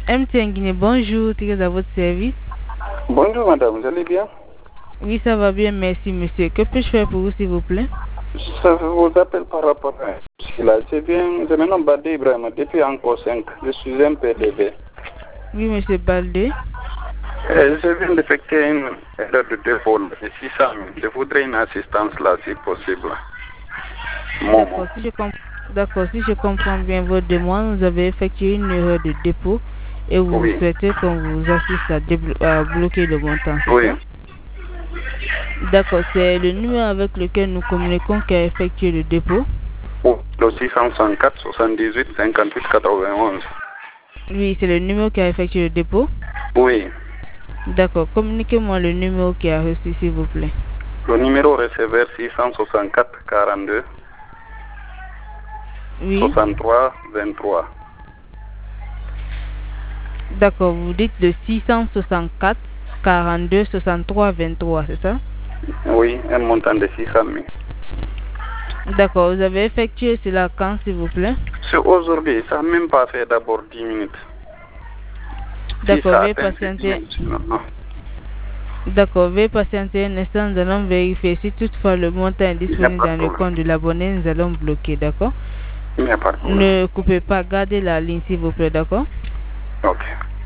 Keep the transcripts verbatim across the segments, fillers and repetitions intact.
M T N Guinée, bonjour, très à votre service. Bonjour madame, vous allez bien? Oui, ça va bien, merci monsieur. Que puis-je faire pour vous, s'il vous plaît? Ça vous appelle par rapport à cela. Je viens, je me nomme Badé Ibrahim, depuis encore cinq. Je suis un P D V. Oui, monsieur Baldé. Euh, je viens d'effectuer une erreur de dépôt de six cent mille. Je voudrais une assistance là, si possible. D'accord, si, je comp- D'accord, si je comprends bien votre demande, vous avez effectué une erreur de dépôt et vous Oui. souhaitez qu'on vous assiste à, déblo- à bloquer le montant, c'est Oui. ça? D'accord, c'est le numéro avec lequel nous communiquons qui a effectué le dépôt. Oh, le six cent soixante-quatre, soixante-dix-huit, cinquante-huit, quatre-vingt-onze. Oui, c'est le numéro qui a effectué le dépôt. Oui. D'accord, communiquez-moi le numéro qui a reçu, s'il vous plaît. Le numéro receveur six cent soixante-quatre, quarante-deux, Oui. soixante-trois, vingt-trois. D'accord, vous dites le six cent soixante-quatre, quarante-deux, soixante-trois, vingt-trois, c'est ça? Oui, un montant de six cent mille. D'accord, vous avez effectué cela quand, s'il vous plaît? C'est aujourd'hui, ça n'a même pas fait d'abord dix minutes. D'accord, Si veuillez patienter. Non, non. D'accord, veuillez patienter un instant, nous allons vérifier si toutefois le montant est disponible dans le compte de l'abonné, nous allons bloquer, d'accord? Il n'y a pas de problème. Ne coupez pas, gardez la ligne, s'il vous plaît, d'accord? Ok.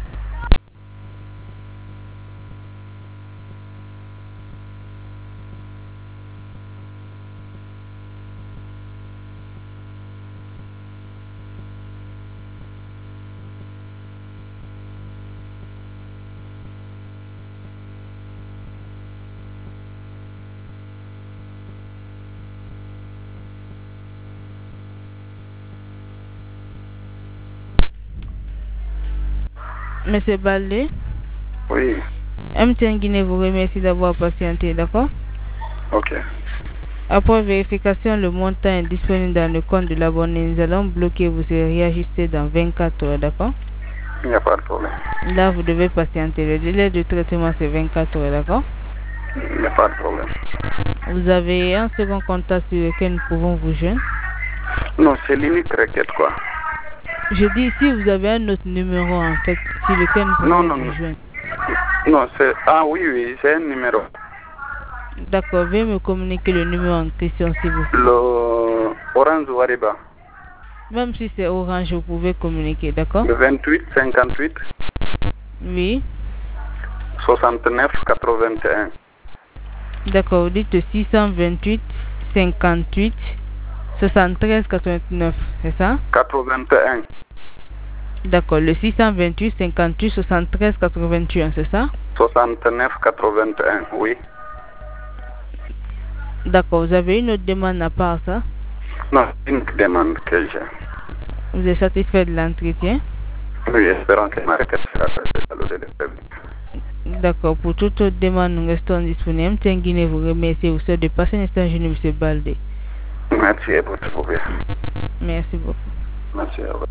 Monsieur Baldé, Oui. M T N Guinée vous remercie d'avoir patienté, d'accord? Ok. Après vérification, le montant est disponible dans le compte de l'abonné. Nous allons bloquer, vous serez réajusté dans vingt-quatre heures, d'accord? Il n'y a pas de problème. Là, vous devez patienter. Le délai de traitement, c'est vingt-quatre heures, d'accord? Il n'y a pas de problème. Vous avez un second contact sur lequel nous pouvons vous joindre? Non, c'est l'unique requête, quoi. Je dis si vous avez un autre numéro, en fait, sur lequel nous pouvons Non, non, vous non. joindre. Non, c'est... Ah oui, oui, c'est un numéro. D'accord, veuillez me communiquer le numéro en question, s'il vous plaît. Le Orange Wariba. Même si c'est orange, vous pouvez communiquer, d'accord? Le vingt-huit, cinquante-huit, Oui. soixante-neuf, quatre-vingt-un. D'accord, vous dites le six cent vingt-huit, cinquante-huit, soixante-treize, quatre-vingt-neuf, c'est ça? quatre-vingt-un. D'accord, le six cent vingt-huit, cinquante-huit, soixante-treize, quatre-vingt-un, c'est ça? soixante-neuf, quatre-vingt-un, oui. D'accord, vous avez une autre demande à part ça? Non, une demande que j'ai. Vous êtes satisfait de l'entretien? Oui, espérons que ma requête sera traitée à l'ordre du public. D'accord, pour toute autre demande, nous restons disponibles. M T N Guinée vous remercie. Vous souhaite de passer un instant jeune, M. Baldé. Merci à vous. Merci beaucoup. Merci à vous.